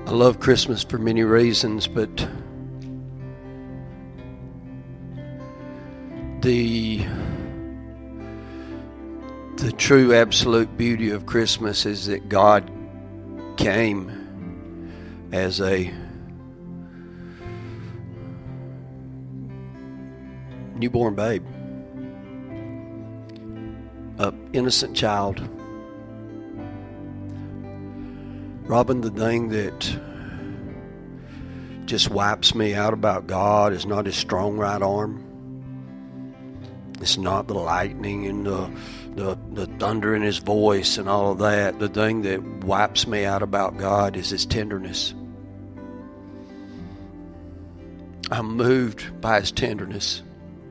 I love Christmas for many reasons, but the true absolute beauty of Christmas is that God came as a newborn babe, an innocent child. Robin, the thing that just wipes me out about God is not his strong right arm. It's not the lightning and the thunder in his voice and all of that. The thing that wipes me out about God is his tenderness. I'm moved by his tenderness.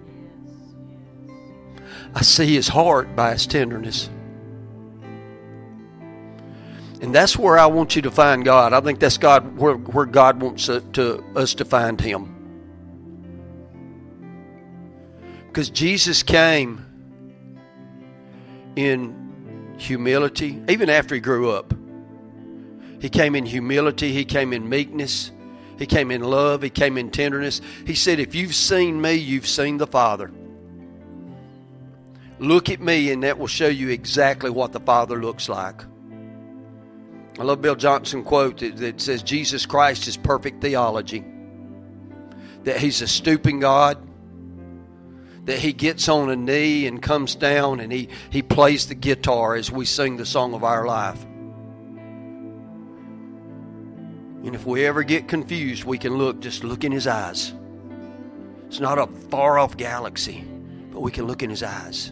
I see his heart by his tenderness. And that's where I want you to find God. I think that's God where God wants us to find him. Because Jesus came in humility, even after he grew up. He came in humility, he came in meekness, he came in love, he came in tenderness. He said, if you've seen me, you've seen the Father. Look at me and that will show you exactly what the Father looks like. I love Bill Johnson quote that says Jesus Christ is perfect theology. That he's a stooping God. That he gets on a knee and comes down and he plays the guitar as we sing the song of our life. And if we ever get confused, we can just look in his eyes. It's not a far off galaxy, but we can look in his eyes.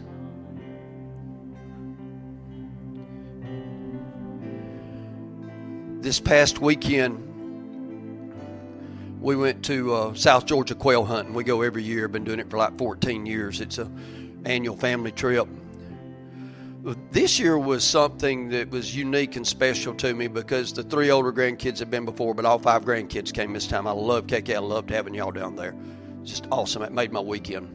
This past weekend, we went to South Georgia quail hunting. We go every year. Been doing it for like 14 years. It's an annual family trip. This year was something that was unique and special to me because the 3 older grandkids have been before, but all 5 grandkids came this time. I love KK. I loved having y'all down there. It's just awesome. It made my weekend.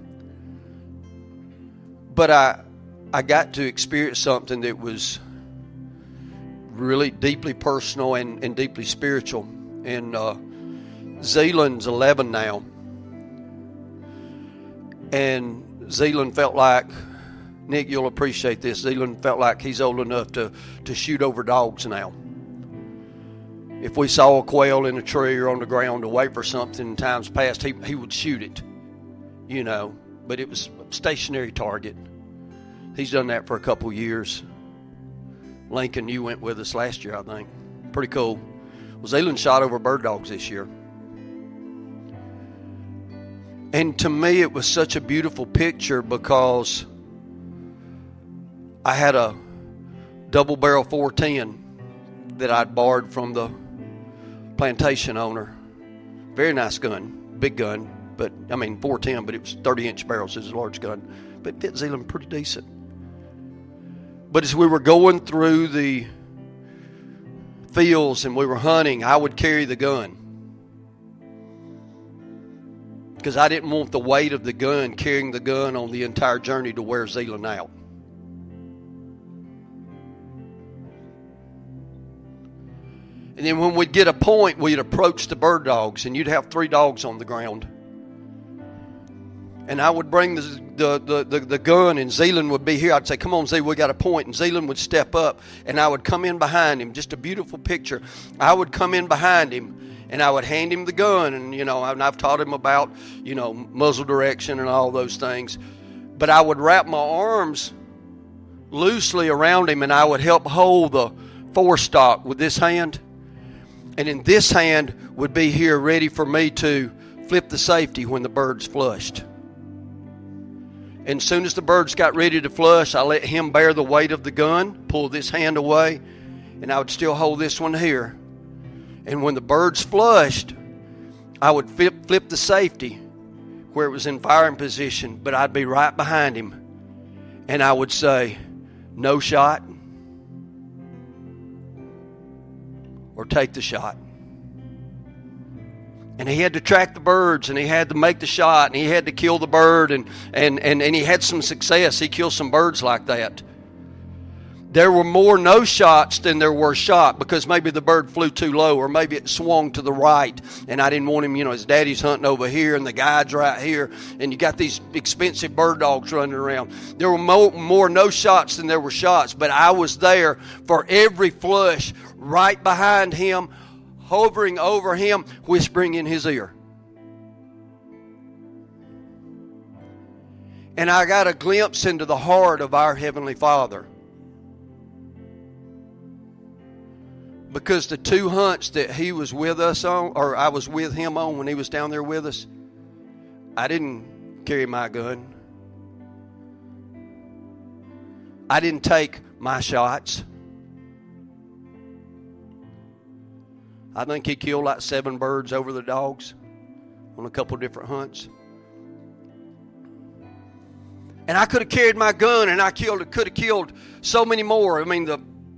But I got to experience something that was really deeply personal and deeply spiritual. And Zealand's 11 now. And Zealand felt like, Nick, you'll appreciate this, Zealand felt like he's old enough to shoot over dogs now. If we saw a quail in a tree or on the ground away for something in times past, he would shoot it, but it was a stationary target. He's done that for a couple years. Lincoln, you went with us last year, I think. Pretty cool. Well, Zealand shot over bird dogs this year. And to me, it was such a beautiful picture because I had a double barrel 410 that I'd borrowed from the plantation owner. Very nice gun, big gun, 410, but it was 30-inch barrels. It was a large gun. But it fit Zealand pretty decent. But as we were going through the fields and we were hunting, I would carry the gun. Because I didn't want the weight of the gun, carrying the gun on the entire journey to wear Zealand out. And then when we'd get a point, we'd approach the bird dogs, and you'd have 3 dogs on the ground. And I would bring the gun, and Zealand would be here. I'd say, come on, Zee, we got a point. And Zealand would step up, and I would come in behind him. Just a beautiful picture. I would come in behind him, and I would hand him the gun. And, and I've taught him about, muzzle direction and all those things. But I would wrap my arms loosely around him, and I would help hold the forestock with this hand. And in this hand would be here ready for me to flip the safety when the bird's flushed. And as soon as the birds got ready to flush, I let him bear the weight of the gun, pull this hand away, and I would still hold this one here. And when the birds flushed, I would flip the safety where it was in firing position, but I'd be right behind him. And I would say, no shot, or take the shot. And he had to track the birds, and he had to make the shot, and he had to kill the bird, and he had some success. He killed some birds like that. There were more no shots than there were shot, because maybe the bird flew too low, or maybe it swung to the right, and I didn't want him, his daddy's hunting over here and the guide's right here, and you got these expensive bird dogs running around. There were more no shots than there were shots, but I was there for every flush, right behind him, hovering over him, whispering in his ear. And I got a glimpse into the heart of our Heavenly Father. Because the 2 hunts that he was with us on, or I was with him on when he was down there with us, I didn't carry my gun. I didn't take my shots. I think he killed like 7 birds over the dogs on a couple different hunts. And I could have carried my gun, and I could have killed so many more. I mean, the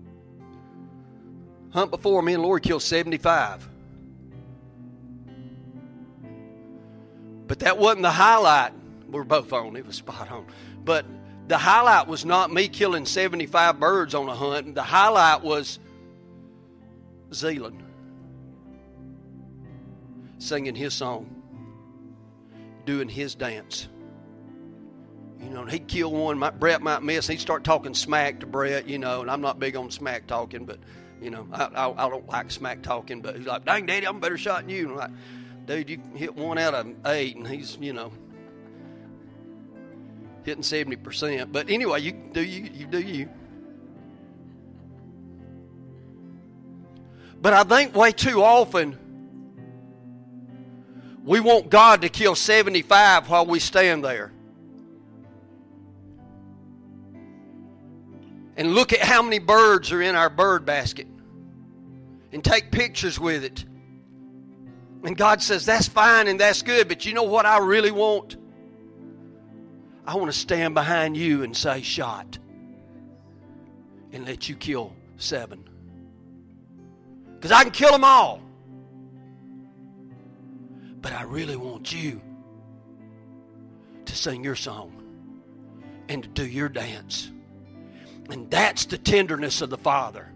hunt before, me and Lori killed 75. But that wasn't the highlight. We were both on. It was spot on. But the highlight was not me killing 75 birds on a hunt. The highlight was Zealand singing his song, doing his dance. He'd kill one. Brett might miss. He'd start talking smack to Brett, and I'm not big on smack talking, but, I don't like smack talking. But he's like, dang, Daddy, I'm a better shot than you. And I'm like, dude, you hit 1 out of 8, and he's, hitting 70%. But anyway, you do you. But I think way too often we want God to kill 75 while we stand there. And look at how many birds are in our bird basket. And take pictures with it. And God says, that's fine and that's good, but you know what I really want? I want to stand behind you and say, shot. And let you kill 7. Because I can kill them all. But I really want you to sing your song and to do your dance. And that's the tenderness of the Father.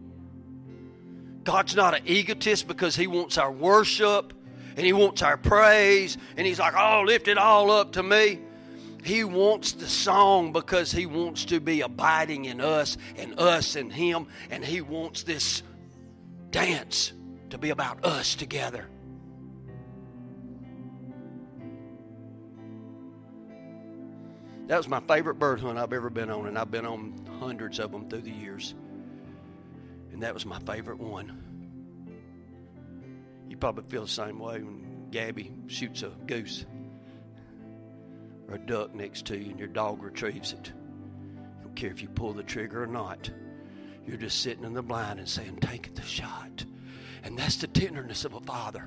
God's not an egotist because He wants our worship and He wants our praise. And He's like, oh, lift it all up to me. He wants the song because He wants to be abiding in us and Him. And He wants this dance to be about us together. That was my favorite bird hunt I've ever been on, and I've been on hundreds of them through the years. And that was my favorite one. You probably feel the same way when Gabby shoots a goose or a duck next to you and your dog retrieves it. I don't care if you pull the trigger or not. You're just sitting in the blind and saying, take the shot. And that's the tenderness of a father.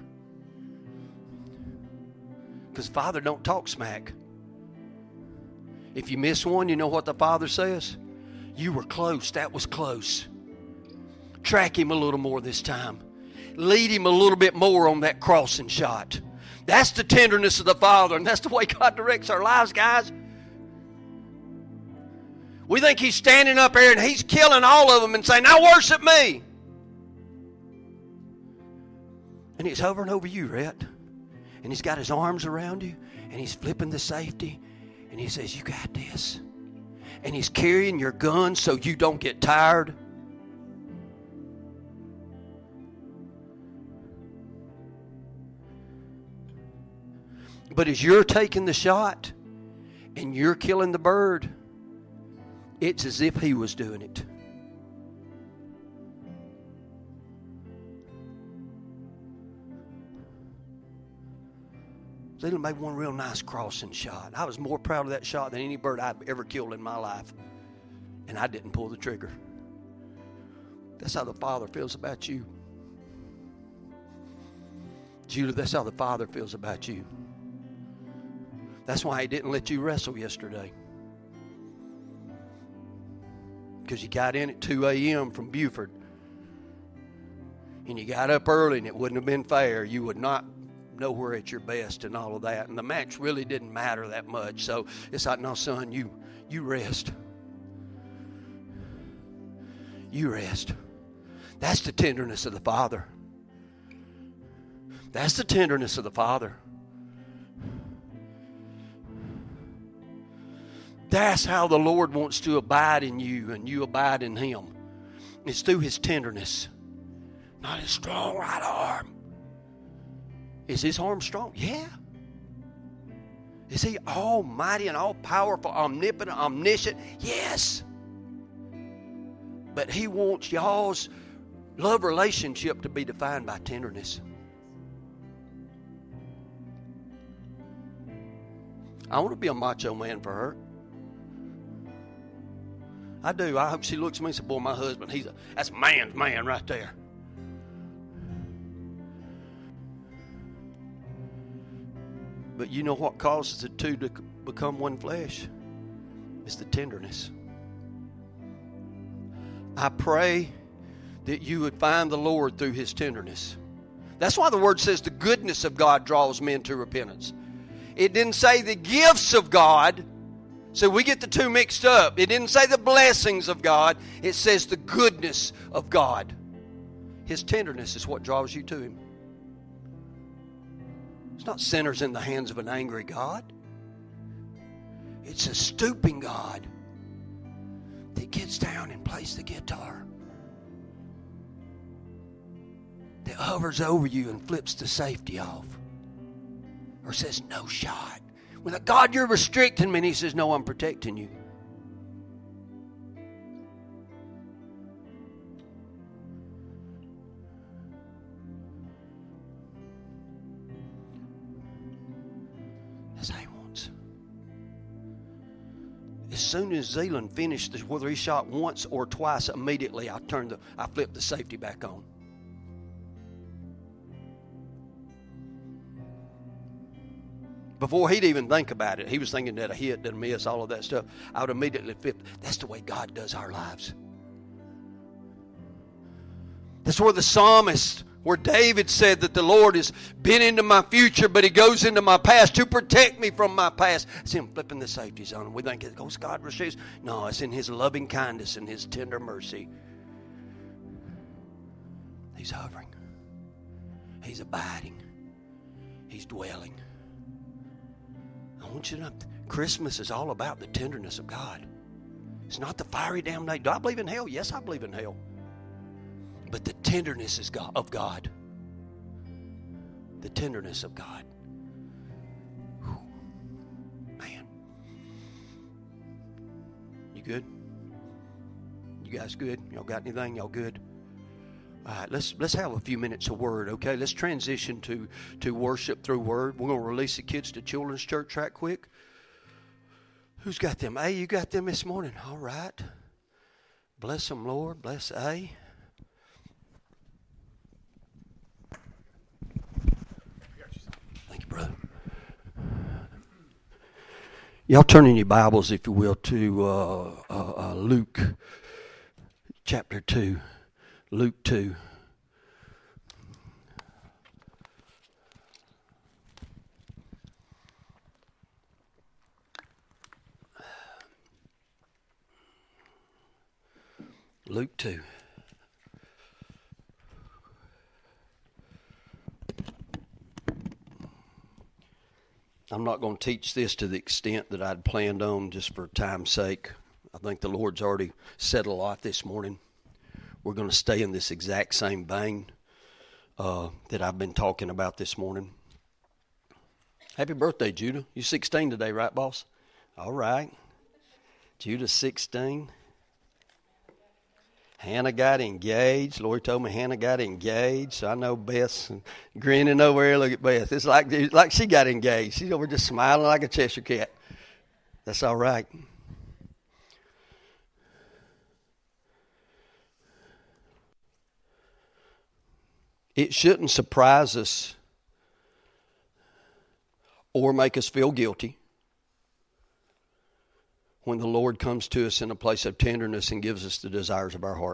Because Father don't talk smack. If you miss one, you know what the Father says? You were close. That was close. Track him a little more this time. Lead him a little bit more on that crossing shot. That's the tenderness of the Father, and that's the way God directs our lives, guys. We think He's standing up there and He's killing all of them and saying, now worship me. And He's hovering over you, Rhett. And He's got His arms around you, and He's flipping the safety. And He says, you got this. And He's carrying your gun so you don't get tired. But as you're taking the shot and you're killing the bird, it's as if He was doing it. Zealand made one real nice crossing shot. I was more proud of that shot than any bird I've ever killed in my life. And I didn't pull the trigger. That's how the Father feels about you. Judah, that's how the Father feels about you. That's why He didn't let you wrestle yesterday. Because you got in at 2 a.m. from Buford. And you got up early and it wouldn't have been fair. You would not nowhere at your best and all of that. And the match really didn't matter that much. So it's like, no, son, you rest. You rest. That's the tenderness of the Father. That's the tenderness of the Father. That's how the Lord wants to abide in you and you abide in Him. It's through His tenderness. Not His strong right arm. Is His arm strong? Yeah. Is He almighty and all-powerful, omnipotent, omniscient? Yes. But He wants y'all's love relationship to be defined by tenderness. I want to be a macho man for her. I do. I hope she looks at me and says, boy, my husband, that's a man's man right there. But you know what causes the two to become one flesh? It's the tenderness. I pray that you would find the Lord through His tenderness. That's why the Word says the goodness of God draws men to repentance. It didn't say the gifts of God. So we get the two mixed up. It didn't say the blessings of God. It says the goodness of God. His tenderness is what draws you to Him. It's not sinners in the hands of an angry God. It's a stooping God that gets down and plays the guitar. That hovers over you and flips the safety off. Or says, no shot. When God, you're restricting me, and He says, no, I'm protecting you. That's how He wants. As soon as Zealand finished, whether he shot once or twice, immediately I flipped the safety back on. Before he'd even think about it, he was thinking that a hit, that a miss, all of that stuff. I would immediately flip. That's the way God does our lives. That's where the psalmist, where David said that the Lord has been into my future, but He goes into my past to protect me from my past. It's Him flipping the safeties on. We think, oh, God restricts. No, it's in His loving kindness and His tender mercy. He's hovering. He's abiding. He's dwelling. I want you to know, Christmas is all about the tenderness of God. It's not the fiery damnation. Do I believe in hell? Yes, I believe in hell. But the tenderness is of God. The tenderness of God. Whew. Man. You good? You guys good? Y'all got anything? Y'all good? All right, let's have a few minutes of word, okay? Let's transition to worship through word. We're going to release the kids to Children's Church right quick. Who's got them? A, you got them this morning? All right. Bless them, Lord. Bless A. Thank you, brother. Y'all turn in your Bibles, if you will, to Luke chapter 2. Luke 2. Luke 2. I'm not going to teach this to the extent that I'd planned on just for time's sake. I think the Lord's already said a lot this morning. We're going to stay in this exact same vein that I've been talking about this morning. Happy birthday, Judah. You're 16 today, right, boss? All right. Judah's 16. Hannah got engaged. Lori told me Hannah got engaged. So I know Beth's grinning over here. Look at Beth. It's like she got engaged. She's over just smiling like a Cheshire cat. That's all right. It shouldn't surprise us or make us feel guilty when the Lord comes to us in a place of tenderness and gives us the desires of our heart.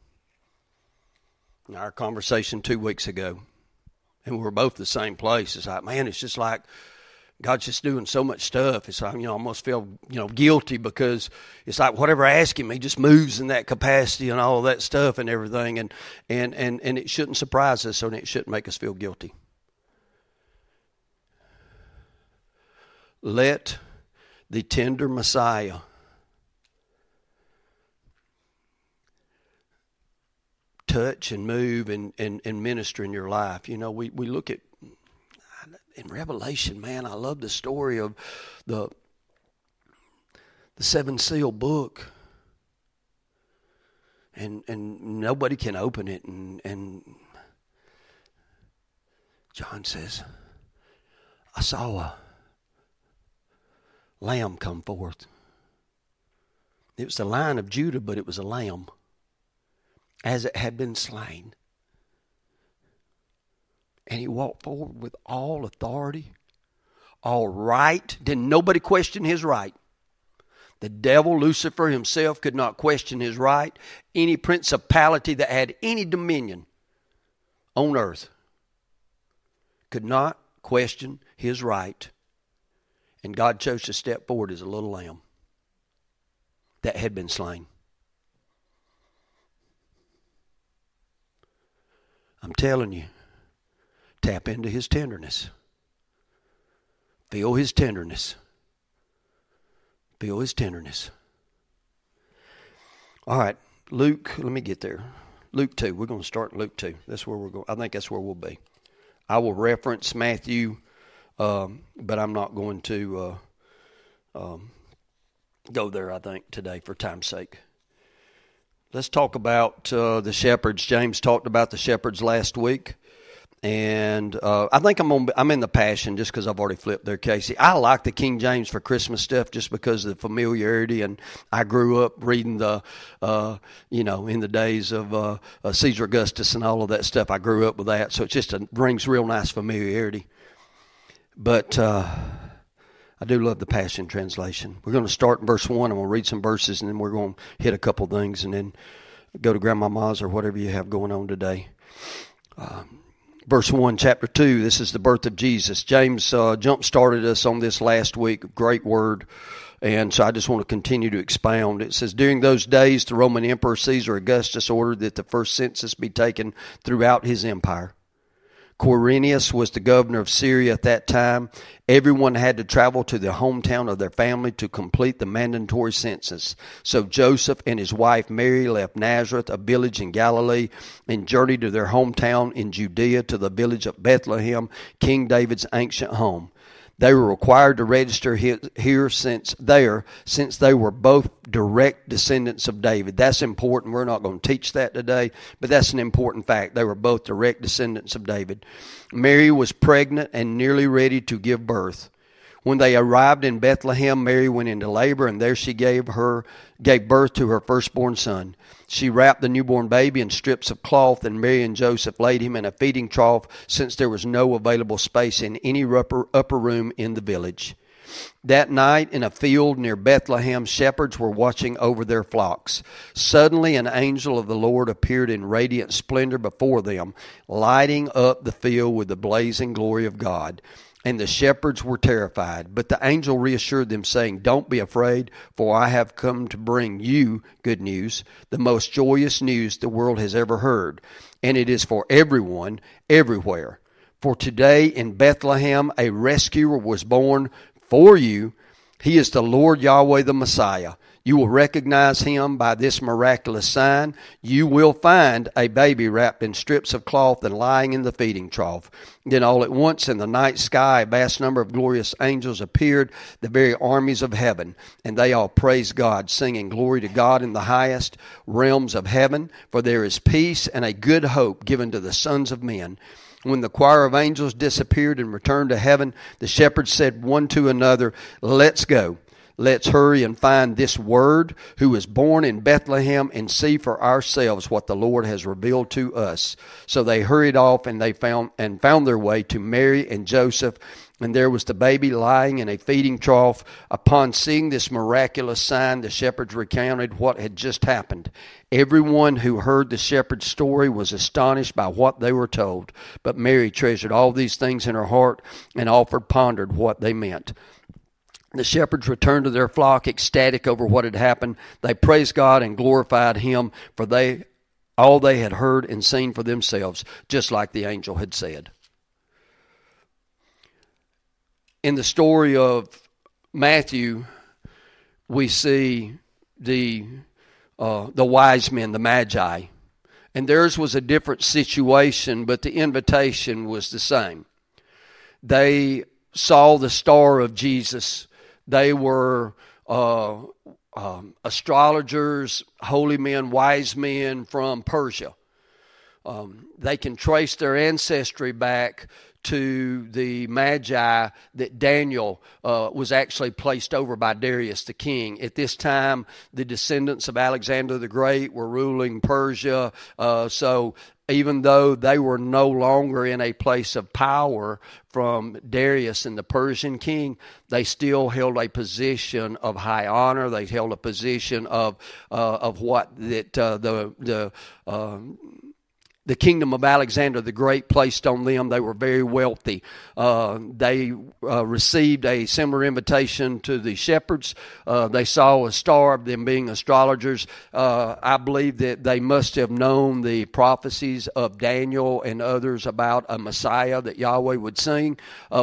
In our conversation 2 weeks ago, and we were both the same place. It's like, man, it's just like God's just doing so much stuff. It's like, I almost feel, guilty because it's like whatever I ask him, he just moves in that capacity and all of that stuff and everything. And it shouldn't surprise us, and it shouldn't make us feel guilty. Let the tender Messiah touch and move and minister in your life. We look at, in Revelation, man, I love the story of the seven seal book. And nobody can open it. And John says, I saw a lamb come forth. It was the Lion of Judah, but it was a lamb, as it had been slain. And he walked forward with all authority, all right. Didn't nobody question his right. The devil, Lucifer himself, could not question his right. Any principality that had any dominion on earth could not question his right. And God chose to step forward as a little lamb that had been slain. I'm telling you, tap into his tenderness. Feel his tenderness. Feel his tenderness. All right, Luke, let me get there. Luke 2. We're going to start in Luke 2. That's where we're going. I think that's where we'll be. I will reference Matthew, but I'm not going to go there, I think, today for time's sake. Let's talk about the shepherds. James talked about the shepherds last week. And I think I'm in the Passion just because I've already flipped there, Casey. I like the King James for Christmas stuff just because of the familiarity. And I grew up reading in the days of Caesar Augustus and all of that stuff. I grew up with that. So it just brings real nice familiarity. But I do love the Passion Translation. We're going to start in verse 1. I'm going to read some verses, and then we're going to hit a couple things, and then go to Grandmama's or whatever you have going on today. Verse 1, chapter 2, this is the birth of Jesus. James jump-started us on this last week. Great word. And so I just want to continue to expound. It says, during those days, the Roman Emperor Caesar Augustus ordered that the first census be taken throughout his empire. Quirinius was the governor of Syria at that time. Everyone had to travel to the hometown of their family to complete the mandatory census. So Joseph and his wife Mary left Nazareth, a village in Galilee, and journeyed to their hometown in Judea to the village of Bethlehem, King David's ancient home. They were required to register here since they were both direct descendants of David. That's important. We're not going to teach that today, but that's an important fact. They were both direct descendants of David. Mary was pregnant and nearly ready to give birth. When they arrived in Bethlehem, Mary went into labor, and there she gave birth to her firstborn son. She wrapped the newborn baby in strips of cloth, and Mary and Joseph laid him in a feeding trough, since there was no available space in any upper room in the village. That night, in a field near Bethlehem, shepherds were watching over their flocks. Suddenly, an angel of the Lord appeared in radiant splendor before them, lighting up the field with the blazing glory of God. And the shepherds were terrified. But the angel reassured them, saying, don't be afraid, for I have come to bring you good news, the most joyous news the world has ever heard. And it is for everyone, everywhere. For today in Bethlehem a rescuer was born for you. He is the Lord Yahweh the Messiah. You will recognize him by this miraculous sign. You will find a baby wrapped in strips of cloth and lying in the feeding trough. Then all at once in the night sky a vast number of glorious angels appeared, the very armies of heaven. And they all praised God, singing, glory to God in the highest realms of heaven. For there is peace and a good hope given to the sons of men. When the choir of angels disappeared and returned to heaven, the shepherds said one to another, let's go. Let's hurry and find this Word who was born in Bethlehem and see for ourselves what the Lord has revealed to us. So they hurried off and they found their way to Mary and Joseph. And there was the baby lying in a feeding trough. Upon seeing this miraculous sign, the shepherds recounted what had just happened. Everyone who heard the shepherd's story was astonished by what they were told. But Mary treasured all these things in her heart and often pondered what they meant. The shepherds returned to their flock, ecstatic over what had happened. They praised God and glorified Him, for all they had heard and seen for themselves, just like the angel had said. In the story of Matthew, we see the wise men, the Magi. And theirs was a different situation, but the invitation was the same. They saw the star of Jesus. They were astrologers, holy men, wise men from Persia. They can trace their ancestry back to the Magi that Daniel was actually placed over by Darius the king. At this time, the descendants of Alexander the Great were ruling Persia. So even though they were no longer in a place of power from Darius and the Persian king, they still held a position of high honor. They held a position of what that the kingdom of Alexander the Great placed on them. They were very wealthy. They received a similar invitation to the shepherds. They saw a star of them being astrologers. I believe that they must have known the prophecies of Daniel and others about a Messiah that Yahweh would send,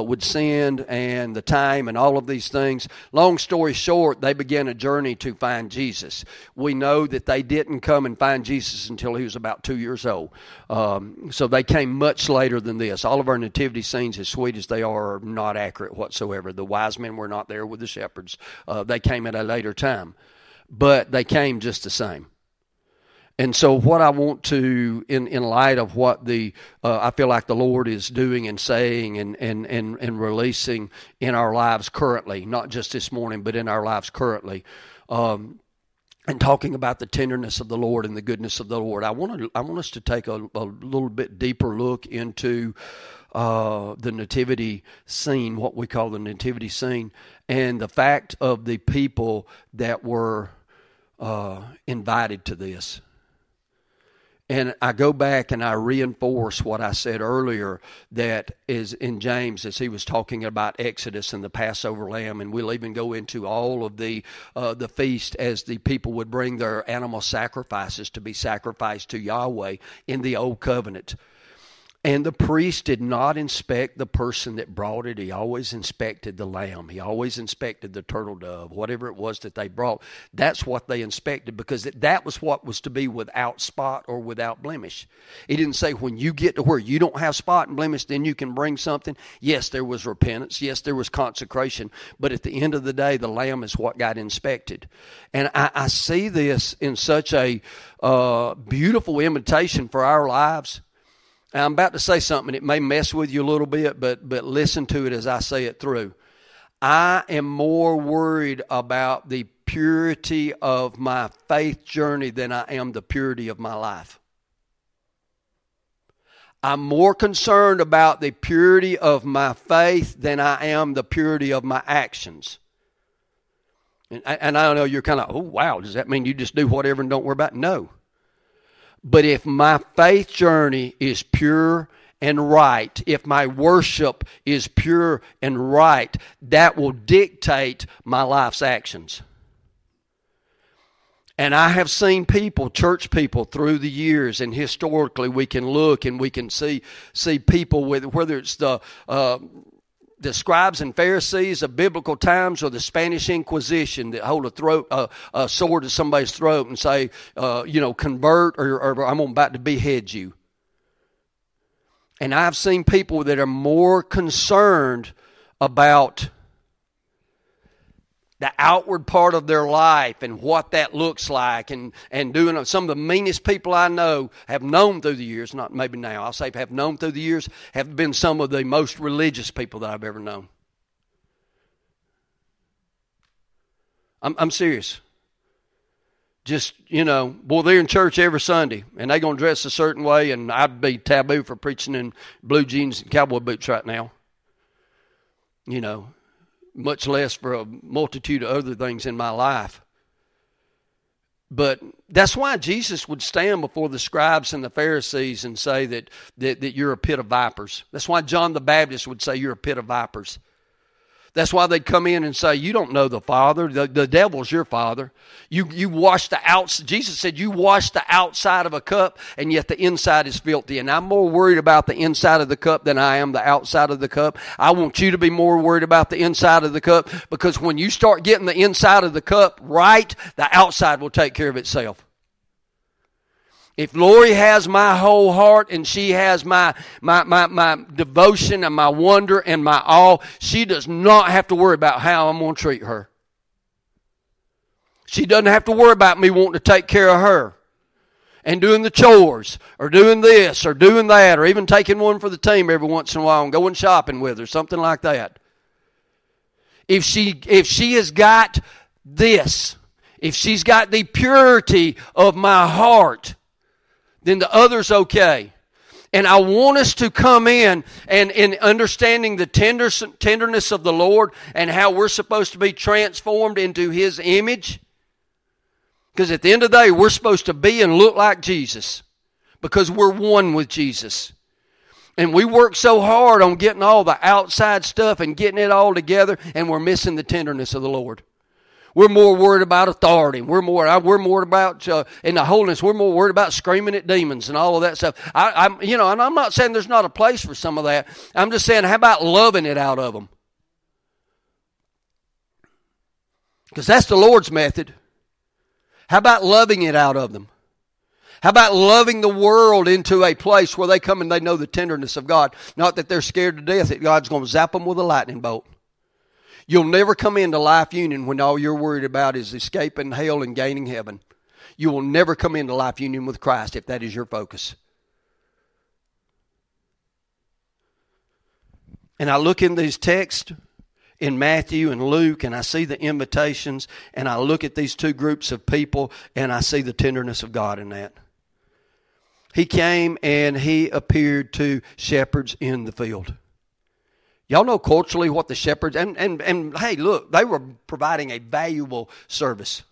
and the time and all of these things. Long story short, they began a journey to find Jesus. We know that they didn't come and find Jesus until he was about 2 years old. So they came much later than this. All of our nativity scenes, as sweet as they are not accurate whatsoever. The wise men were not there with the shepherds. They came at a later time. But they came just the same. And so what I want to, in light of what I feel like the Lord is doing and saying and releasing in our lives currently, not just this morning, but in our lives currently, and talking about the tenderness of the Lord and the goodness of the Lord, I want us to take a little bit deeper look into the nativity scene, what we call the nativity scene, and the fact of the people that were invited to this. And I go back and I reinforce what I said earlier, that is in James, as he was talking about Exodus and the Passover lamb, and we'll even go into all of the feast as the people would bring their animal sacrifices to be sacrificed to Yahweh in the Old Covenant. And the priest did not inspect the person that brought it. He always inspected the lamb. He always inspected the turtle dove, whatever it was that they brought. That's what they inspected, because that was what was to be without spot or without blemish. He didn't say when you get to where you don't have spot and blemish, then you can bring something. Yes, there was repentance. Yes, there was consecration. But at the end of the day, the lamb is what got inspected. And I see this in such a beautiful invitation for our lives. Now, I'm about to say something, it may mess with you a little bit, but listen to it as I say it through. I am more worried about the purity of my faith journey than I am the purity of my life. I'm more concerned about the purity of my faith than I am the purity of my actions. And I know you're kind of, oh, wow, does that mean you just do whatever and don't worry about it? No. But if my faith journey is pure and right, if my worship is pure and right, that will dictate my life's actions. And I have seen people, church people, through the years, and historically we can look and we can see people with, whether it's the scribes and Pharisees of biblical times or the Spanish Inquisition, that hold a sword to somebody's throat and say, convert or I'm about to behead you. And I've seen people that are more concerned about the outward part of their life and what that looks like, and doing. Some of the meanest people I know, have known through the years, not maybe now, I'll say have known through the years, have been some of the most religious people that I've ever known. I'm serious. Just, boy, they're in church every Sunday, and they're going to dress a certain way, and I'd be taboo for preaching in blue jeans and cowboy boots right now. Much less for a multitude of other things in my life. But that's why Jesus would stand before the scribes and the Pharisees and say that you're a pit of vipers. That's why John the Baptist would say you're a pit of vipers. That's why they'd come in and say, you don't know the Father. The devil's your father. You wash the outside. Jesus said, you wash the outside of a cup, and yet the inside is filthy. And I'm more worried about the inside of the cup than I am the outside of the cup. I want you to be more worried about the inside of the cup, because when you start getting the inside of the cup right, the outside will take care of itself. If Lori has my whole heart and she has my devotion and my wonder and my awe, she does not have to worry about how I'm going to treat her. She doesn't have to worry about me wanting to take care of her and doing the chores or doing this or doing that, or even taking one for the team every once in a while and going shopping with her, something like that. If she has got this, if she's got the purity of my heart, then the other's okay. And I want us to come in and in understanding the tenderness of the Lord and how we're supposed to be transformed into His image. Because at the end of the day, we're supposed to be and look like Jesus, because we're one with Jesus. And we work so hard on getting all the outside stuff and getting it all together, and we're missing the tenderness of the Lord. We're more worried about authority. We're more about in the holiness. We're more worried about screaming at demons and all of that stuff. And I'm not saying there's not a place for some of that. I'm just saying, how about loving it out of them? Because that's the Lord's method. How about loving it out of them? How about loving the world into a place where they come and they know the tenderness of God? Not that they're scared to death that God's going to zap them with a lightning bolt. You'll never come into Life Union when all you're worried about is escaping hell and gaining heaven. You will never come into Life Union with Christ if that is your focus. And I look in these texts in Matthew and Luke, and I see the invitations, and I look at these two groups of people, and I see the tenderness of God in that. He came and He appeared to shepherds in the field. Y'all know culturally what the shepherds, and hey, look, they were providing a valuable service.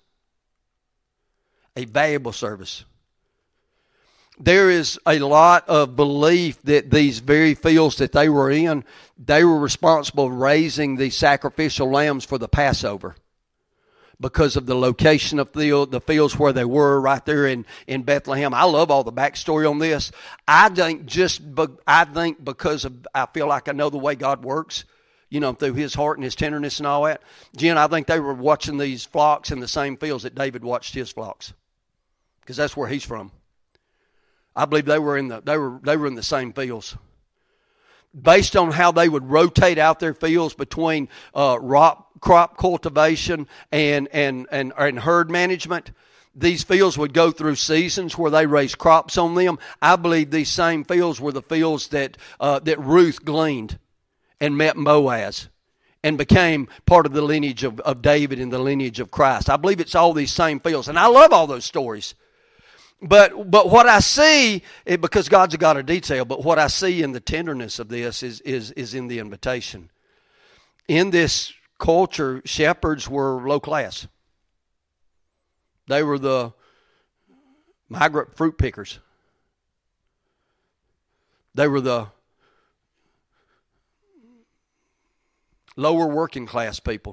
A valuable service. There is a lot of belief that these very fields that they were in, they were responsible for raising the sacrificial lambs for the Passover, because of the location of the fields where they were right there in Bethlehem. I love all the backstory on this. I think because of, I feel like I know the way God works, through His heart and His tenderness and all that. Jen, I think they were watching these flocks in the same fields that David watched his flocks, because that's where he's from. I believe they were in the same fields. Based on how they would rotate out their fields between crop cultivation and herd management, these fields would go through seasons where they raised crops on them. I believe these same fields were the fields that Ruth gleaned and met Boaz and became part of the lineage of David and the lineage of Christ. I believe it's all these same fields, and I love all those stories. But what I see, because God's a God of detail, but what I see in the tenderness of this is in the invitation. In this culture, shepherds were low class. They were the migrant fruit pickers. They were the lower working class people.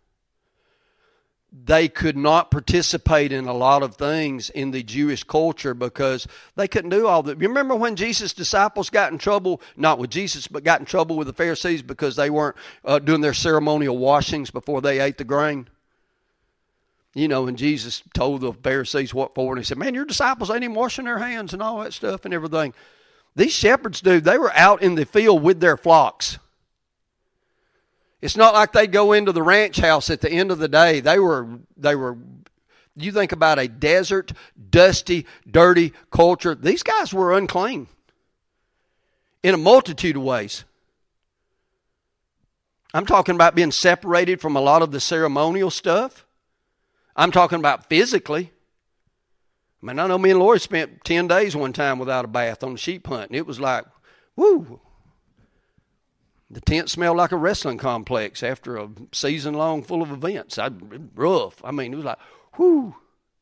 They could not participate in a lot of things in the Jewish culture because they couldn't do all that. You remember when Jesus' disciples got in trouble, not with Jesus, but got in trouble with the Pharisees because they weren't doing their ceremonial washings before they ate the grain? And Jesus told the Pharisees what for, and He said, man, your disciples ain't even washing their hands and all that stuff and everything. These shepherds, dude, they were out in the field with their flocks. It's not like they'd go into the ranch house at the end of the day. They were. You think about a desert, dusty, dirty culture. These guys were unclean in a multitude of ways. I'm talking about being separated from a lot of the ceremonial stuff. I'm talking about physically. I mean, I know me and Lori spent 10 days one time without a bath on the sheep hunt, and it was like, whoo. The tent smelled like a wrestling complex after a season long full of events. Rough. I mean, it was like, whoo.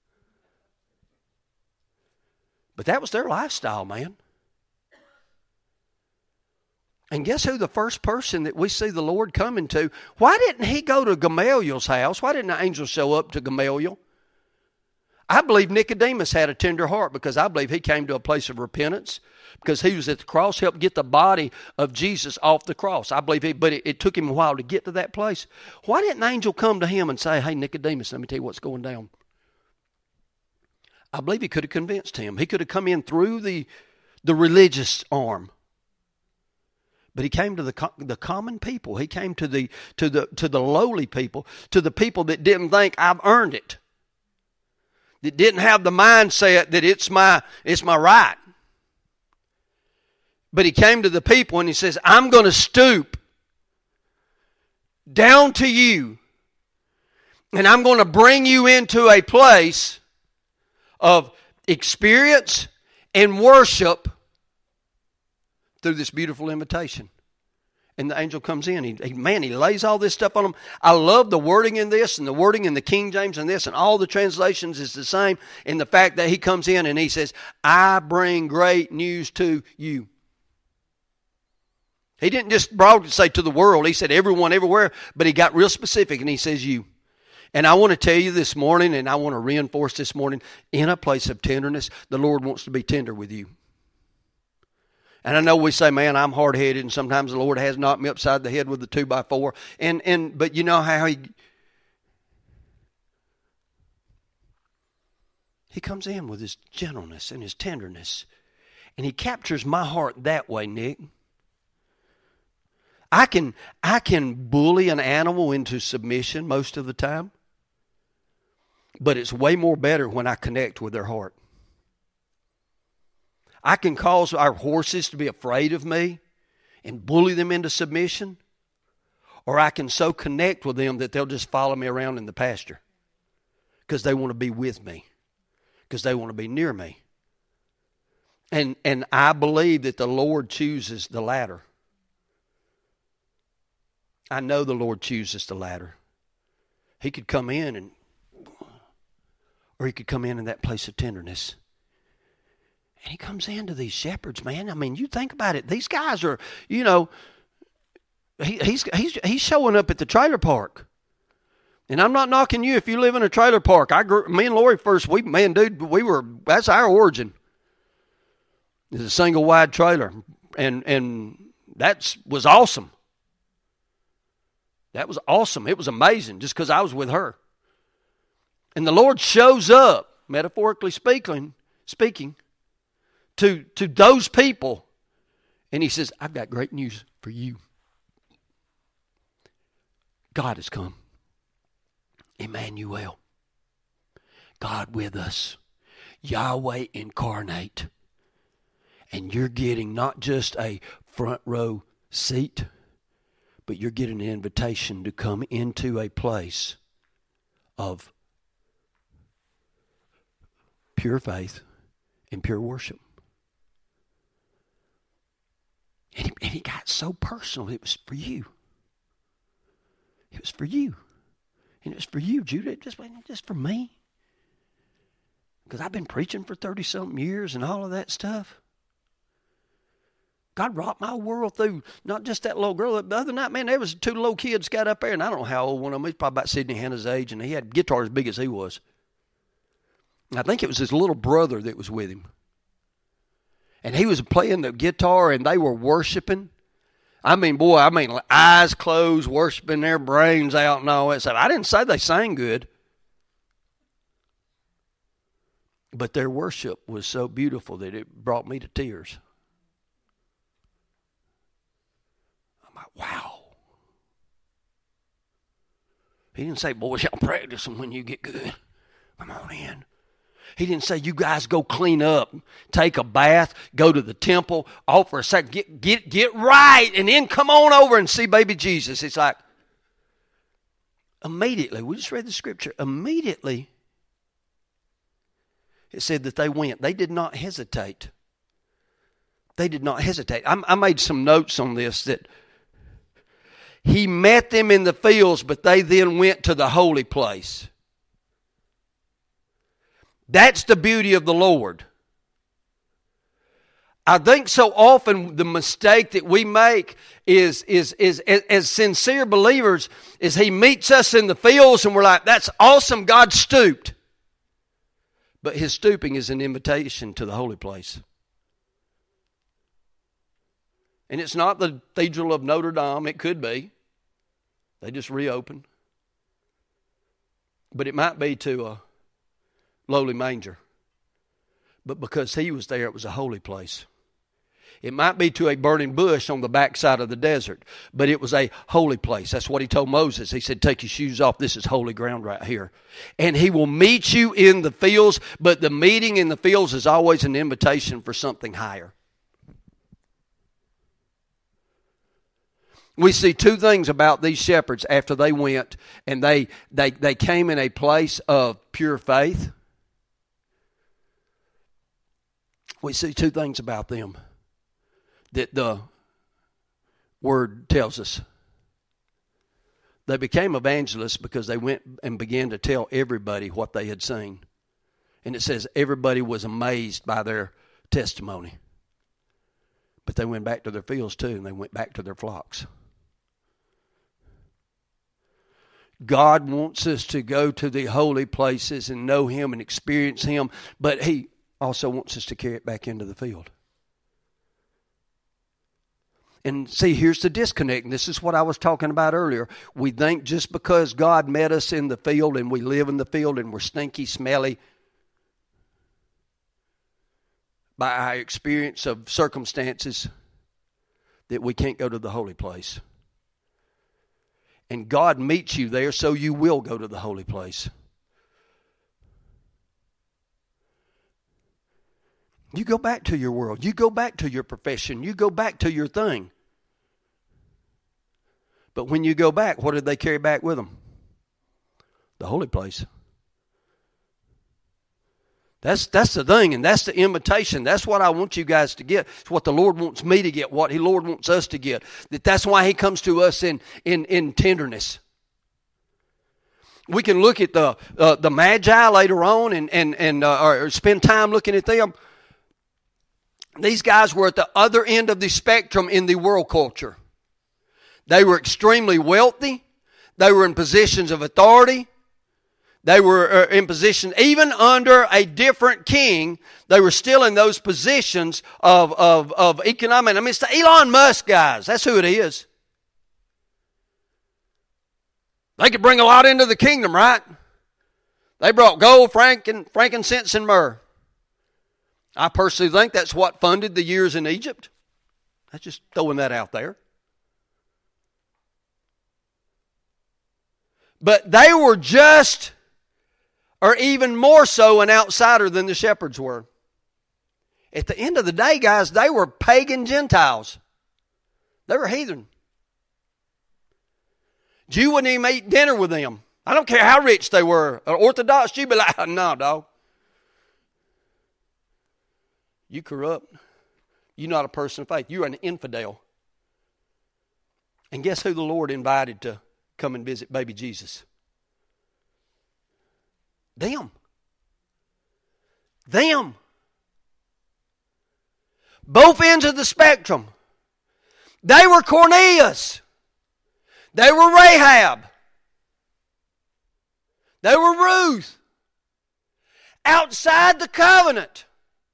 But that was their lifestyle, man. And guess who the first person that we see the Lord coming to? Why didn't he go to Gamaliel's house? Why didn't the angel show up to Gamaliel? I believe Nicodemus had a tender heart because I believe he came to a place of repentance because he was at the cross, helped get the body of Jesus off the cross. I believe but it took him a while to get to that place. Why didn't an angel come to him and say, hey, Nicodemus, let me tell you what's going down? I believe he could have convinced him. He could have come in through the religious arm. But he came to the common people. He came to the lowly people, to the people that didn't think I've earned it, that didn't have the mindset that it's my right. But he came to the people and he says, I'm going to stoop down to you, and I'm going to bring you into a place of experience and worship through this beautiful invitation. And the angel comes in. He lays all this stuff on them. I love the wording in this, and the wording in the King James in this, and all the translations is the same in the fact that he comes in and he says, I bring great news to you. He didn't just broadly say to the world. He said everyone, everywhere, but he got real specific, and he says you. And I want to tell you this morning, and I want to reinforce this morning, in a place of tenderness, the Lord wants to be tender with you. And I know we say, man, I'm hard-headed, and sometimes the Lord has knocked me upside the head with a 2x4. But you know how He comes in with his gentleness and his tenderness. And he captures my heart that way, Nick. I can bully an animal into submission most of the time. But it's way more better when I connect with their heart. I can cause our horses to be afraid of me and bully them into submission. Or I can so connect with them that they'll just follow me around in the pasture. Because they want to be with me. Because they want to be near me. And I believe that the Lord chooses the latter. I know the Lord chooses the latter. He could come in or he could come in that place of tenderness. And he comes into these shepherds, man. I mean, you think about it. These guys are, he's showing up at the trailer park. And I'm not knocking you if you live in a trailer park. Me and Lori first, that's our origin. It's a single wide trailer. And that was awesome. That was awesome. It was amazing just because I was with her. And the Lord shows up, metaphorically speaking, to those people. And he says, I've got great news for you. God has come. Emmanuel. God with us. Yahweh incarnate. And you're getting not just a front row seat, but you're getting an invitation to come into a place of pure faith and pure worship. And he got so personal. It was for you. It was for you. And it was for you, Judah. It wasn't just for me. Because I've been preaching for 30-something years and all of that stuff. God rocked my world through not just that little girl. The other night, man, there was 2 little kids got up there, and I don't know how old one of them. He's probably about Sidney Hannah's age, and he had a guitar as big as he was. And I think it was his little brother that was with him. And he was playing the guitar, and they were worshiping. Eyes closed, worshiping their brains out and all that stuff. I didn't say they sang good. But their worship was so beautiful that it brought me to tears. I'm like, wow. He didn't say, boys, y'all practice them when you get good. Come on in. He didn't say, you guys go clean up, take a bath, go to the temple, offer a sacrifice, get right, and then come on over and see baby Jesus. It's like, Immediately, we just read the scripture. Immediately, it said that they went. They did not hesitate. They did not hesitate. I made some notes on this that he met them in the fields, but they then went to the holy place. That's the beauty of the Lord. I think so often the mistake that we make is as sincere believers is He meets us in the fields and we're like, that's awesome, God stooped. But His stooping is an invitation to the holy place. And it's not the Cathedral of Notre Dame. It could be. They just reopened. But it might be to a lowly manger. But because He was there, it was a holy place. It might be to a burning bush on the backside of the desert, but it was a holy place. That's what He told Moses. He said, take your shoes off. This is holy ground right here. And He will meet you in the fields, but the meeting in the fields is always an invitation for something higher. We see two things about these shepherds after they went and they came in a place of pure faith. We see two things about them that the Word tells us. They became evangelists because they went and began to tell everybody what they had seen. And it says everybody was amazed by their testimony. But they went back to their fields too, and they went back to their flocks. God wants us to go to the holy places and know Him and experience Him, but He also wants us to carry it back into the field. And see, here's the disconnect, and this is what I was talking about earlier. We think just because God met us in the field and we live in the field and we're stinky, smelly by our experience of circumstances that we can't go to the holy place. And God meets you there, so you will go to the holy place. You go back to your world. You go back to your profession. You go back to your thing. But when you go back, what did they carry back with them? The holy place. That's the thing, and that's the invitation. That's what I want you guys to get. It's what the Lord wants me to get, what the Lord wants us to get. That's why He comes to us in tenderness. We can look at the Magi later on or spend time looking at them. These guys were at the other end of the spectrum in the world culture. They were extremely wealthy. They were in positions of authority. They were in position, even under a different king, they were still in those positions of economic. I mean, it's the Elon Musk guys. That's who it is. They could bring a lot into the kingdom, right? They brought gold, frankincense, and myrrh. I personally think that's what funded the years in Egypt. I'm just throwing that out there. But they were just, or even more so, an outsider than the shepherds were. At the end of the day, guys, they were pagan Gentiles. They were heathen. Jew wouldn't even eat dinner with them. I don't care how rich they were. An Orthodox Jew be like, no, dog. You corrupt. You're not a person of faith. You're an infidel. And guess who the Lord invited to come and visit baby Jesus? Them. Both ends of the spectrum. They were Cornelius. They were Rahab. They were Ruth. Outside the covenant.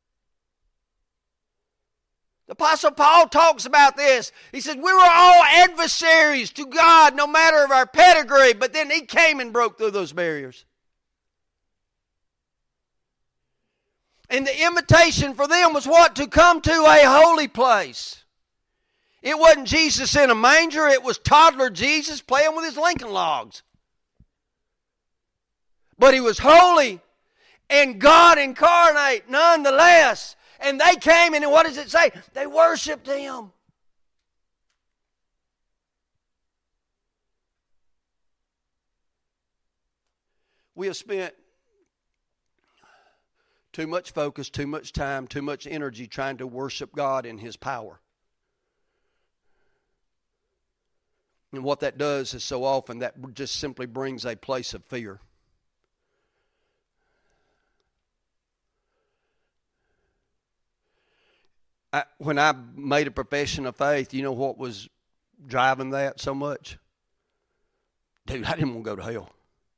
The Apostle Paul talks about this. He said, we were all adversaries to God, no matter of our pedigree, but then He came and broke through those barriers. And the invitation for them was what? To come to a holy place. It wasn't Jesus in a manger. It was toddler Jesus playing with his Lincoln logs. But He was holy and God incarnate nonetheless. And they came, and what does it say? They worshiped Him. We have spent too much focus, too much time, too much energy trying to worship God in His power. And what that does is so often that just simply brings a place of fear. When I made a profession of faith, you know what was driving that so much? Dude, I didn't want to go to hell.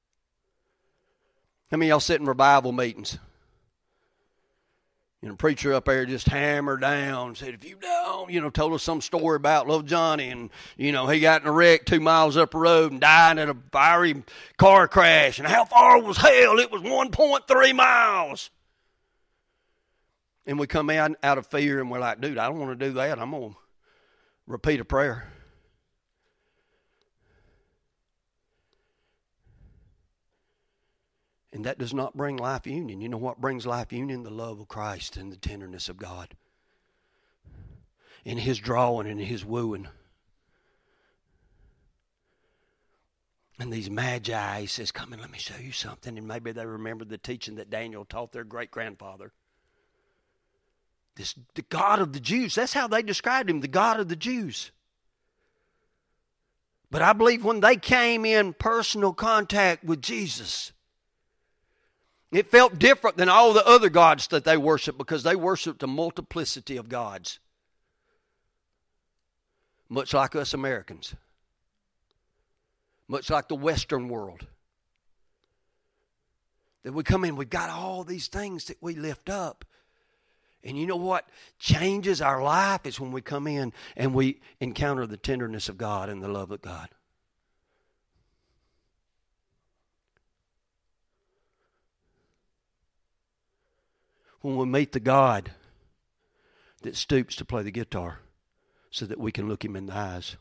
How many of y'all sit in revival meetings? You know, preacher up there just hammered down, said, if you don't, told us some story about little Johnny, and, he got in a wreck 2 miles up the road and died in a fiery car crash. And how far was hell? It was 1.3 miles. And we come out of fear, and we're like, dude, I don't want to do that. I'm going to repeat a prayer. And that does not bring life union. You know what brings life union? The love of Christ and the tenderness of God. And His drawing and His wooing. And these magi, He says, come and let me show you something. And maybe they remember the teaching that Daniel taught their great-grandfather. The God of the Jews. That's how they described Him, the God of the Jews. But I believe when they came in personal contact with Jesus, it felt different than all the other gods that they worshiped, because they worshiped a multiplicity of gods. Much like us Americans. Much like the Western world. That we come in, we've got all these things that we lift up. And you know what changes our life is when we come in and we encounter the tenderness of God and the love of God. When we meet the God that stoops to play the guitar so that we can look Him in the eyes.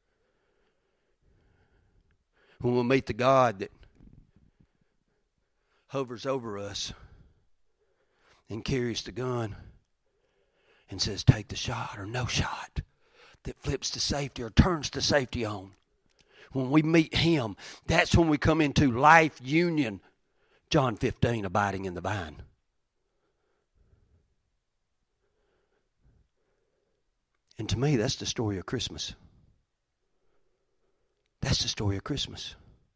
When we meet the God that hovers over us and carries the gun and says, take the shot or no shot, that flips to safety or turns to safety on. When we meet Him, that's when we come into life union. John 15, abiding in the vine. And to me, that's the story of Christmas. That's the story of Christmas.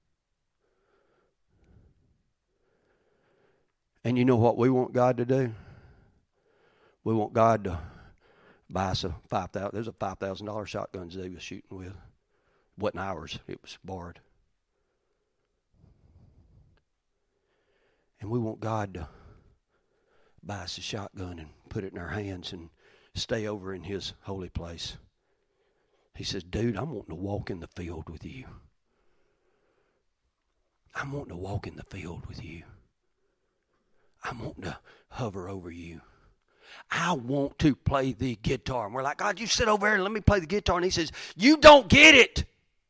And you know what we want God to do? We want God to buy us there's a $5,000 shotgun Zee was shooting with. It wasn't ours. It was borrowed. And we want God to buy us a shotgun and put it in our hands and stay over in His holy place. He says, dude, I'm wanting to walk in the field with you. I'm wanting to walk in the field with you. I'm wanting to hover over you. I want to play the guitar. And we're like, God, you sit over there and let me play the guitar. And He says, you don't get it.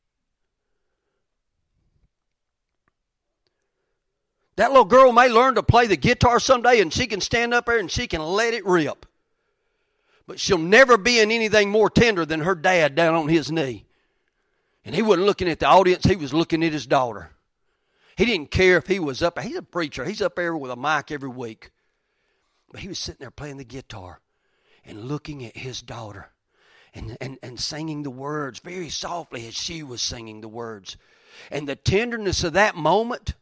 That little girl may learn to play the guitar someday, and she can stand up there and she can let it rip. But she'll never be in anything more tender than her dad down on his knee. And he wasn't looking at the audience. He was looking at his daughter. He didn't care if he was up there. He's a preacher. He's up there with a mic every week. But he was sitting there playing the guitar and looking at his daughter and singing the words very softly as she was singing the words. And the tenderness of that moment,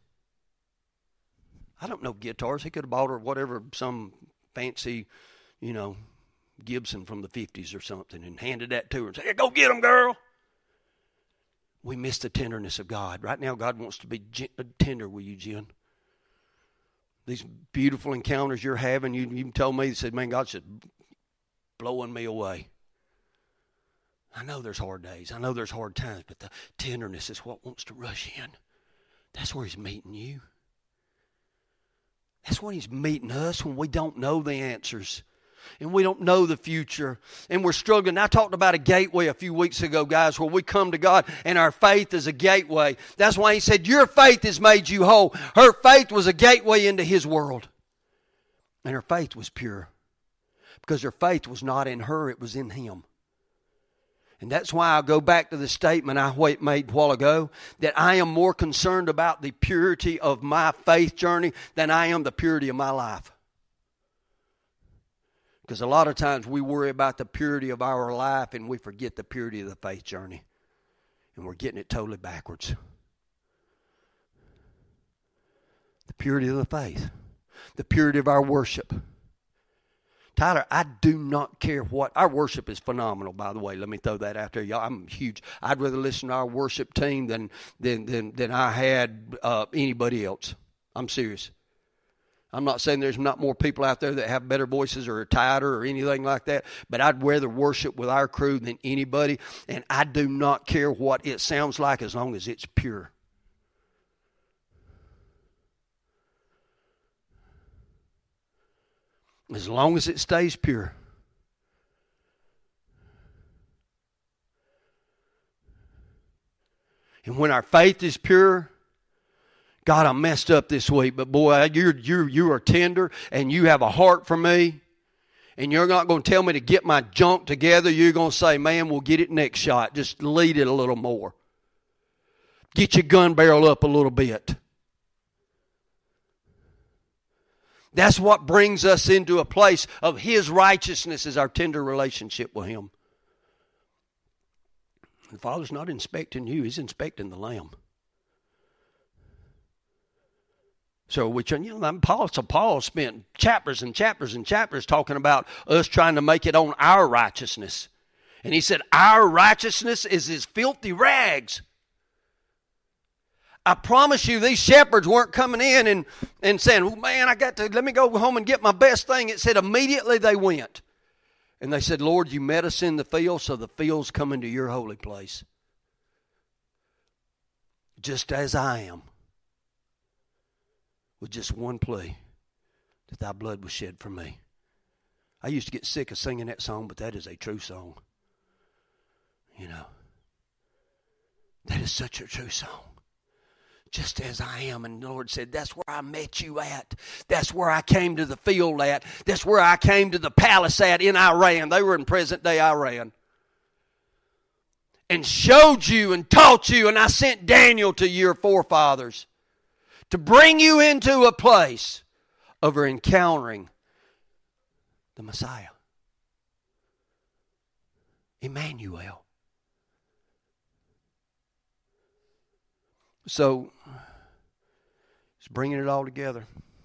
I don't know guitars. He could have bought her whatever, some fancy, Gibson from the 50s or something, and handed that to her and said, hey, go get them, girl. We miss the tenderness of God. Right now, God wants to be tender with you, Jen. These beautiful encounters you're having, you told me, you said, man, God's just blowing me away. I know there's hard days. I know there's hard times, but the tenderness is what wants to rush in. That's where He's meeting you. That's when He's meeting us when we don't know the answers. And we don't know the future. And we're struggling. I talked about a gateway a few weeks ago, guys, where we come to God and our faith is a gateway. That's why He said, your faith has made you whole. Her faith was a gateway into His world. And her faith was pure. Because her faith was not in her, it was in Him. And that's why I go back to the statement I made a while ago, that I am more concerned about the purity of my faith journey than I am the purity of my life. Because a lot of times we worry about the purity of our life and we forget the purity of the faith journey. And we're getting it totally backwards. The purity of the faith. The purity of our worship. Tyler, I do not care what. Our worship is phenomenal, by the way. Let me throw that out there. Y'all, I'm huge. I'd rather listen to our worship team than I had anybody else. I'm serious. I'm not saying there's not more people out there that have better voices or are tighter or anything like that, but I'd rather worship with our crew than anybody, and I do not care what it sounds like as long as it's pure. As long as it stays pure. And when our faith is pure, God, I messed up this week, but boy, you are tender and you have a heart for me. And you're not going to tell me to get my junk together. You're going to say, man, we'll get it next shot. Just lead it a little more. Get your gun barrel up a little bit. That's what brings us into a place of His righteousness, is our tender relationship with Him. The Father's not inspecting you. He's inspecting the Lamb. So Paul spent chapters and chapters and chapters talking about us trying to make it on our righteousness. And he said, our righteousness is as filthy rags. I promise you, these shepherds weren't coming in and saying, oh, man, let me go home and get my best thing. It said immediately they went. And they said, Lord, you met us in the field, so the field's coming to your holy place. Just as I am. With just one plea, that thy blood was shed for me. I used to get sick of singing that song, but that is a true song. You know. That is such a true song. Just as I am. And the Lord said, that's where I met you at. That's where I came to the field at. That's where I came to the palace at in Iran. They were in present day Iran. And showed you and taught you. And I sent Daniel to your forefathers to bring you into a place of encountering the Messiah. Emmanuel. So, it's bringing it all together.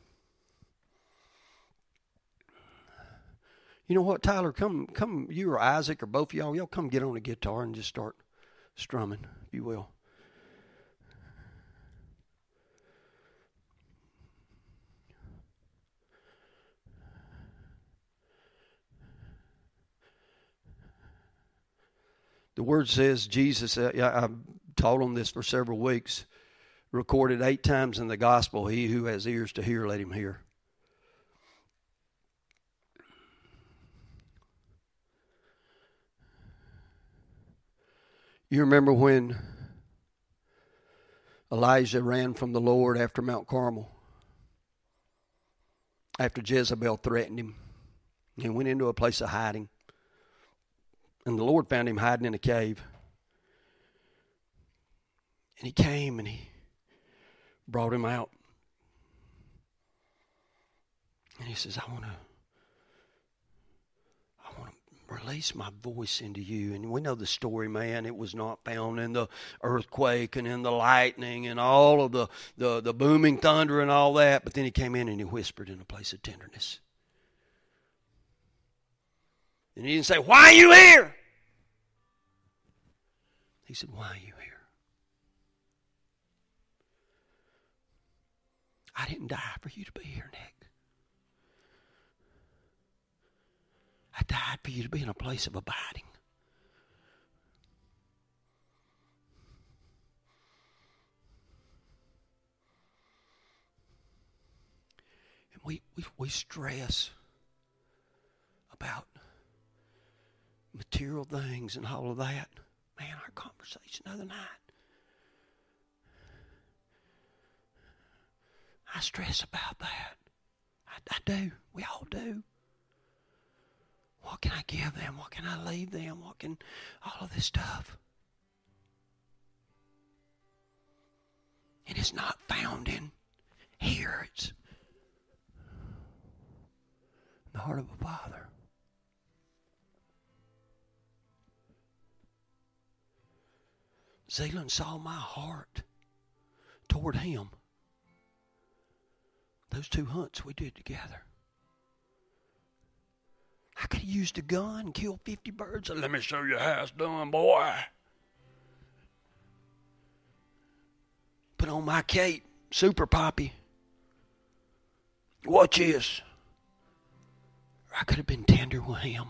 You know what, Tyler? Come, you or Isaac or both of y'all come get on a guitar and just start strumming, if you will. The Word says, Jesus, I've taught on this for several weeks, recorded 8 times in the gospel, he who has ears to hear, let him hear. You remember when Elijah ran from the Lord after Mount Carmel? After Jezebel threatened him. He went into a place of hiding. And the Lord found him hiding in a cave. And He came and He brought him out. And He says, I want to release my voice into you. And we know the story, man. It was not found in the earthquake and in the lightning and all of the booming thunder and all that. But then He came in and He whispered in a place of tenderness. And He didn't say, why are you here? He said, why are you here? I didn't die for you to be here, Nick. I died for you to be in a place of abiding. And we stress about material things and all of that. Man, our conversation the other night. I stress about that. I do. We all do. What can I give them? What can I leave them? All of this stuff. And it's not found in here. It's the heart of a father. Zealand saw my heart toward him. Those 2 hunts we did together. I could have used a gun and killed 50 birds. Let me show you how it's done, boy. Put on my cape, Super Poppy. Watch this. I could have been tender with him.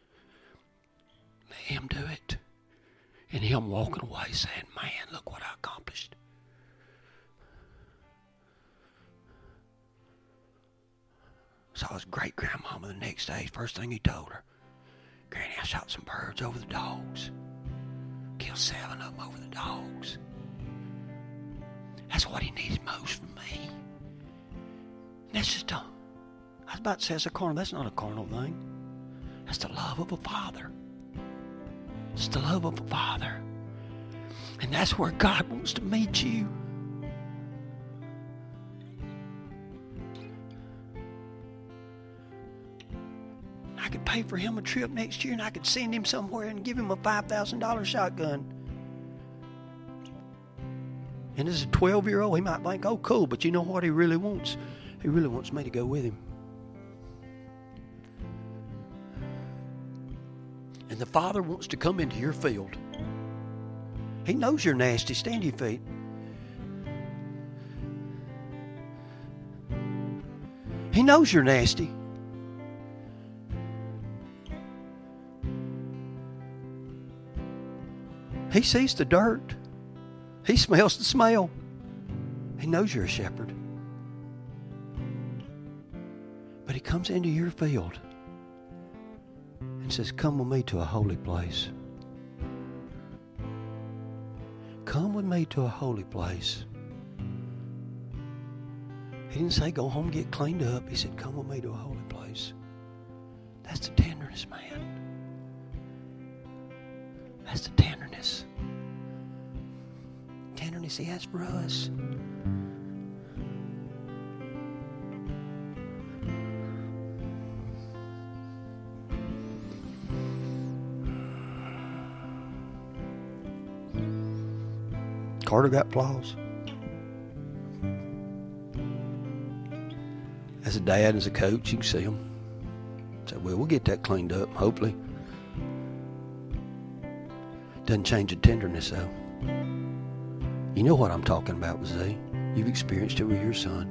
Let him do it. And him walking away saying, man, look what I accomplished. Saw his great-grandmama the next day. First thing he told her, Granny, I shot some birds over the dogs. Killed 7 of them over the dogs. That's what he needed most from me. And that's just I was about to say it's a carnal. That's not a carnal thing. That's the love of a father. It's the love of a father. And that's where God wants to meet you. I could pay for him a trip next year and I could send him somewhere and give him a $5,000 shotgun. And as a 12-year-old, he might think, oh, cool, but you know what he really wants? He really wants me to go with him. And the Father wants to come into your field. He knows you're nasty. Stand to your feet. He knows you're nasty. He sees the dirt. He smells the smell. He knows you're a shepherd. But he comes into your field and says, come with me to a holy place. Come with me to a holy place. He didn't say, go home and get cleaned up. He said, come with me to a holy place. That's the tenderness, man. That's the tenderness. Tenderness he has for us. Carter got flaws. As a dad, as a coach, you can see them. Say, well, we'll get that cleaned up, hopefully. Doesn't change the tenderness, though. You know what I'm talking about, Z. You've experienced it with your son.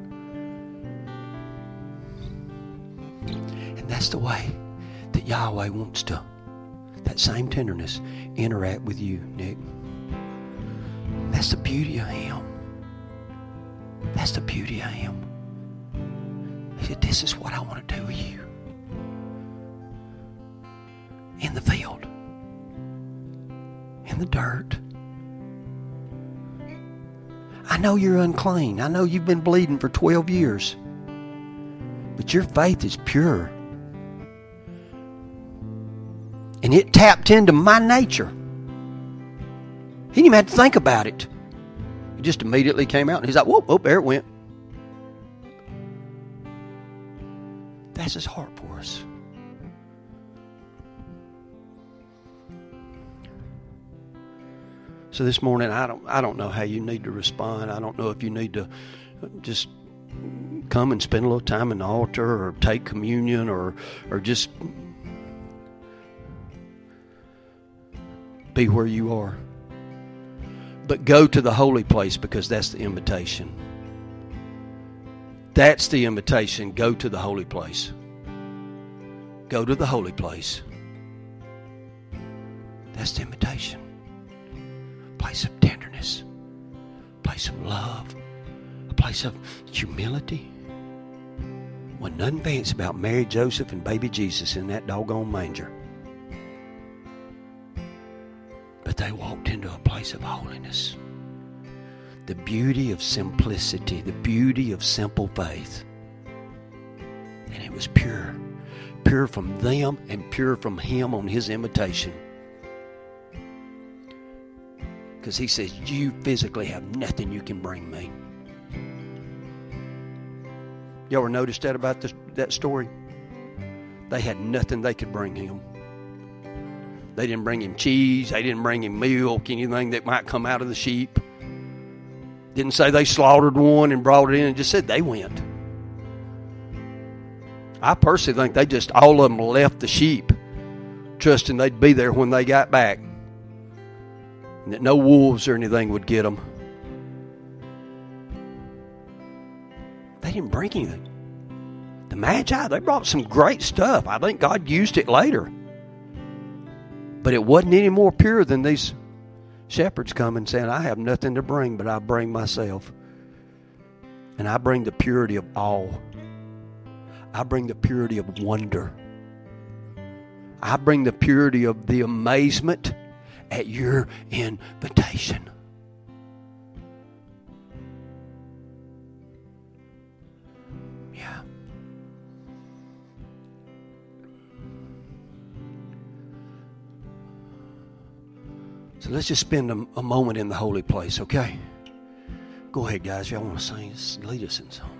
And that's the way that Yahweh wants to, that same tenderness, interact with you, Nick. That's the beauty of him. That's the beauty of him. He said, this is what I want to do with you. In the field. In the dirt. I know you're unclean. I know you've been bleeding for 12 years. But your faith is pure. And it tapped into my nature. He didn't even have to think about it. It just immediately came out and he's like, whoop, oh, there it went. That's his heart for us. So this morning, I don't know how you need to respond. I don't know if you need to just come and spend a little time in the altar or take communion or just be where you are. But go to the holy place because that's the invitation. That's the invitation. Go to the holy place. Go to the holy place. That's the invitation. Place of tenderness. Place of love. A place of humility. When nothing fancy about Mary, Joseph, and baby Jesus in that doggone manger. But they walked into a place of holiness. The beauty of simplicity. The beauty of simple faith. And it was pure. pure from them and pure from him on his invitation. Because he says, you physically have nothing you can bring me. You ever noticed that about that story? They had nothing they could bring him. They didn't bring him cheese. They didn't bring him milk, anything that might come out of the sheep. Didn't say they slaughtered one and brought it in. It just said they went. I personally think they just, all of them left the sheep, trusting they'd be there when they got back. And that no wolves or anything would get them. They didn't bring anything. The Magi, they brought some great stuff. I think God used it later. But it wasn't any more pure than these shepherds coming saying, I have nothing to bring, but I bring myself. And I bring the purity of awe. I bring the purity of wonder. I bring the purity of the amazement at your invitation. Yeah. So let's just spend a moment in the holy place, okay? Go ahead, guys. Y'all want to sing? Just lead us in song.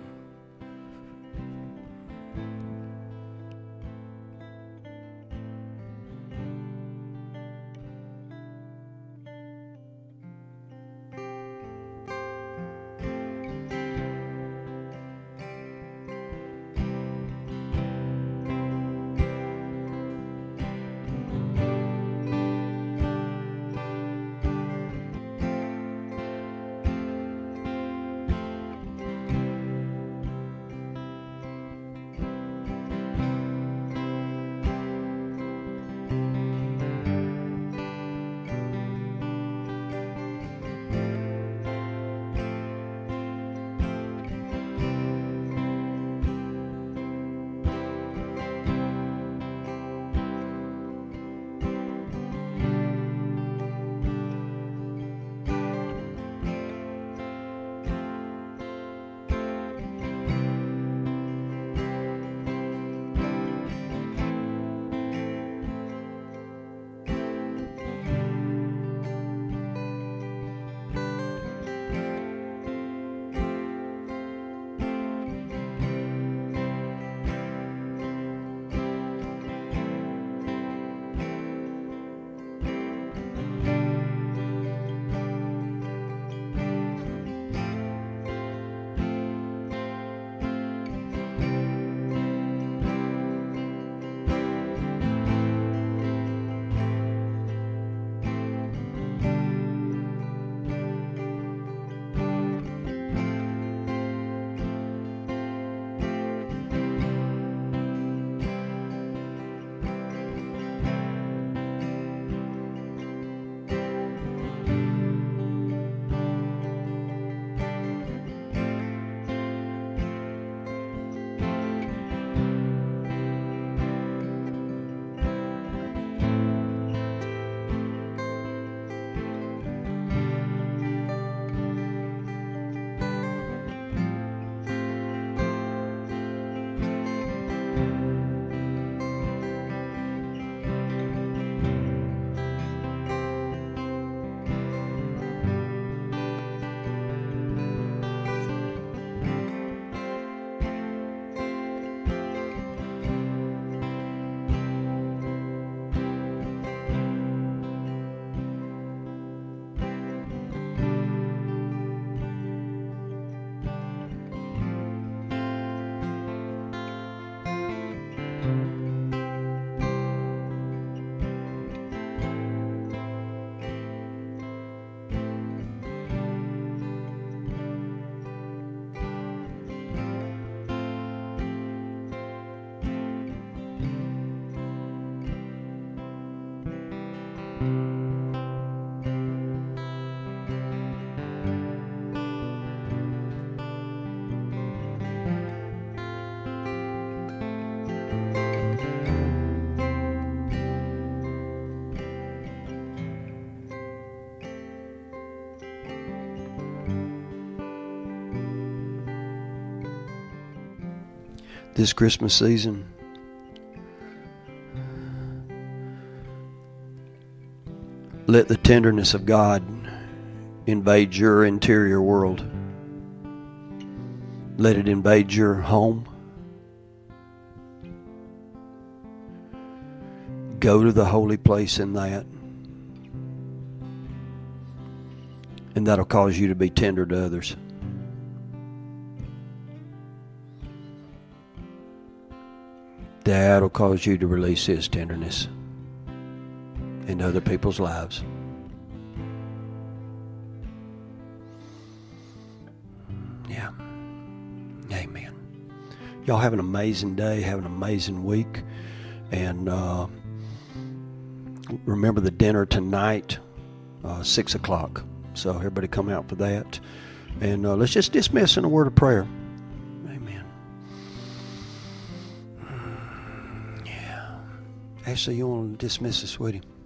This Christmas season, Let the tenderness of God invade your interior world. Let it invade your home. Go to the holy place in that. And that'll cause you to be tender to others. That'll cause you to release His tenderness into other people's lives. Yeah. Amen. Y'all have an amazing day. Have an amazing week. And remember the dinner tonight, 6 o'clock. So everybody come out for that. And let's just dismiss in a word of prayer. Amen. Yeah. Ashley, you want to dismiss us, sweetie?